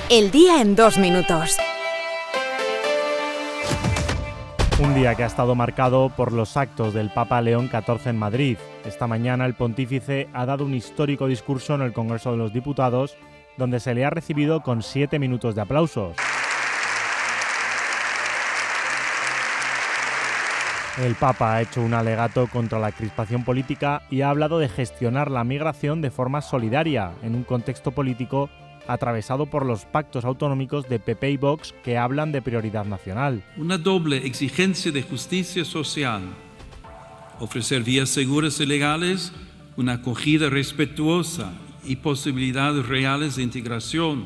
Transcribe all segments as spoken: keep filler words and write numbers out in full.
El día en dos minutos. Un día que ha estado marcado por los actos del Papa León catorce en Madrid. Esta mañana el pontífice ha dado un histórico discurso en el Congreso de los Diputados, donde se le ha recibido con siete minutos de aplausos. El Papa ha hecho un alegato contra la crispación política y ha hablado de gestionar la migración de forma solidaria en un contexto político atravesado por los pactos autonómicos de P P y Vox que hablan de prioridad nacional. Una doble exigencia de justicia social, ofrecer vías seguras y legales, una acogida respetuosa y posibilidades reales de integración,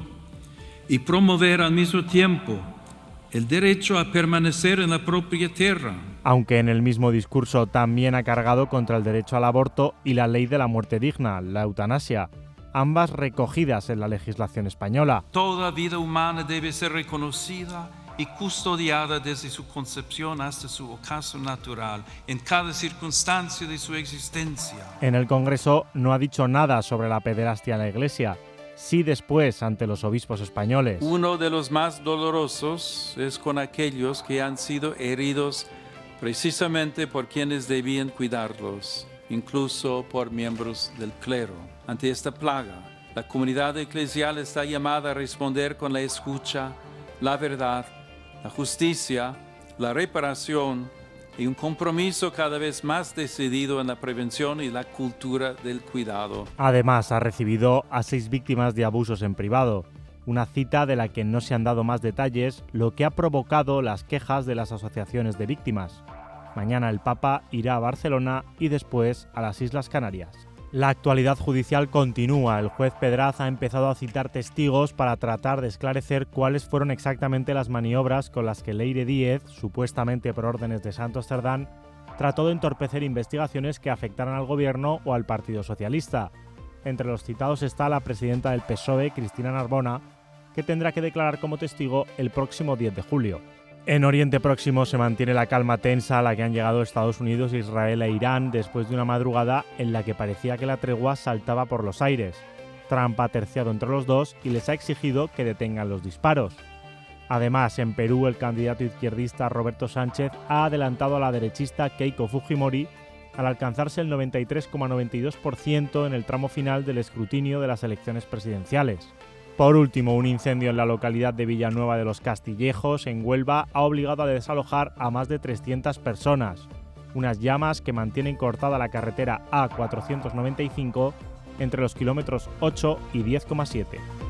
y promover al mismo tiempo el derecho a permanecer en la propia tierra. Aunque en el mismo discurso también ha cargado contra el derecho al aborto y la ley de la muerte digna, la eutanasia, ambas recogidas en la legislación española. Toda vida humana debe ser reconocida y custodiada desde su concepción hasta su ocaso natural, en cada circunstancia de su existencia. En el Congreso no ha dicho nada sobre la pederastia en la Iglesia, sí después ante los obispos españoles. Uno de los más dolorosos es con aquellos que han sido heridos precisamente por quienes debían cuidarlos, incluso por miembros del clero. Ante esta plaga, la comunidad eclesial está llamada a responder con la escucha, la verdad, la justicia, la reparación y un compromiso cada vez más decidido en la prevención y la cultura del cuidado. Además, ha recibido a seis víctimas de abusos en privado, una cita de la que no se han dado más detalles, lo que ha provocado las quejas de las asociaciones de víctimas. Mañana el Papa irá a Barcelona y después a las Islas Canarias. La actualidad judicial continúa. El juez Pedraz ha empezado a citar testigos para tratar de esclarecer cuáles fueron exactamente las maniobras con las que Leire Díez, supuestamente por órdenes de Santos Cerdán, trató de entorpecer investigaciones que afectaran al gobierno o al Partido Socialista. Entre los citados está la presidenta del P S O E, Cristina Narbona, que tendrá que declarar como testigo el próximo diez de julio. En Oriente Próximo se mantiene la calma tensa a la que han llegado Estados Unidos, Israel e Irán después de una madrugada en la que parecía que la tregua saltaba por los aires. Trump ha terciado entre los dos y les ha exigido que detengan los disparos. Además, en Perú, el candidato izquierdista Roberto Sánchez ha adelantado a la derechista Keiko Fujimori al alcanzarse el noventa y tres coma noventa y dos por ciento en el tramo final del escrutinio de las elecciones presidenciales. Por último, un incendio en la localidad de Villanueva de los Castillejos, en Huelva, ha obligado a desalojar a más de trescientas personas. Unas llamas que mantienen cortada la carretera A cuatrocientos noventa y cinco entre los kilómetros ocho y diez coma siete.